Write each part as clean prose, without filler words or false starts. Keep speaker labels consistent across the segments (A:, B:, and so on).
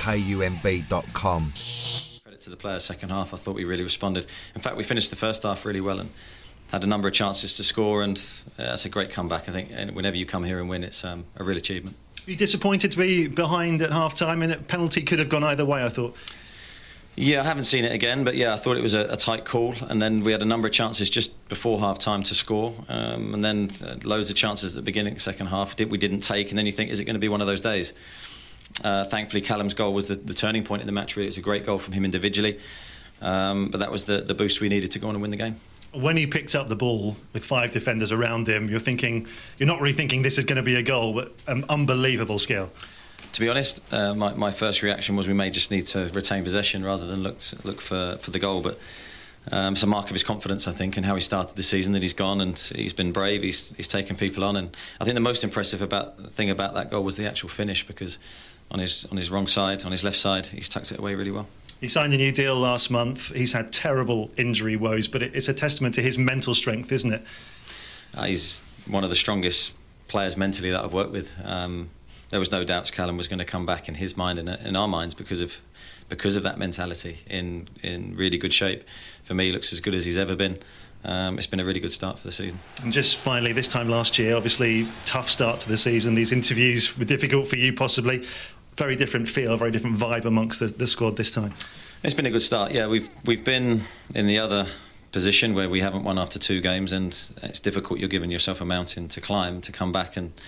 A: KUMB.com.
B: Credit to the players second half. I thought we really responded. In fact, we finished the first half really well and had a number of chances to score, and that's a great comeback. I think whenever you come here and win, it's a real achievement.
C: Were you disappointed to be behind at half-time, and that penalty could have gone either way, I thought?
B: Yeah, I haven't seen it again, but yeah, I thought it was a tight call, and then we had a number of chances just before half-time to score, and then loads of chances at the beginning of the second half we didn't take, and then you think, is it going to be one of those days? Thankfully, Callum's goal was the turning point in the match. Really, it's a great goal from him individually, but that was the boost we needed to go on and win the game.
C: When he picked up the ball with 5 defenders around him, you're not really thinking this is going to be a goal, but an unbelievable skill.
B: To be honest, my first reaction was we may just need to retain possession rather than look for the goal. But it's a mark of his confidence, I think, and how he started the season, that he's gone and he's been brave. He's taken people on, and I think the most impressive thing about that goal was the actual finish, because on his wrong side, on his left side, he's tucked it away really well.
C: He signed a new deal last month. He's had terrible injury woes, but it's a testament to his mental strength, isn't it?
B: He's one of the strongest players mentally that I've worked with. There was no doubt Callum was going to come back in his mind and in our minds because of that mentality, in really good shape. For me, he looks as good as he's ever been. It's been a really good start for the season. And
C: just finally, this time last year, obviously tough start to the season. These interviews were difficult for you, possibly. Very different feel, very different vibe amongst the squad this time.
B: It's been a good start. Yeah, we've been in the other position where we haven't won after 2 games, and it's difficult. You're giving yourself a mountain to climb, to come back, and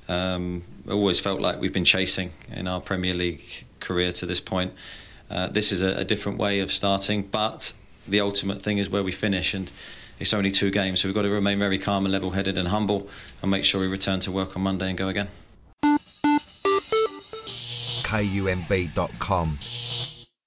B: always felt like we've been chasing in our Premier League career to this point. This is a different way of starting, but the ultimate thing is where we finish, and it's only 2 games, so we've got to remain very calm and level-headed and humble, and make sure we return to work on Monday and go again.
A: KUMB.com.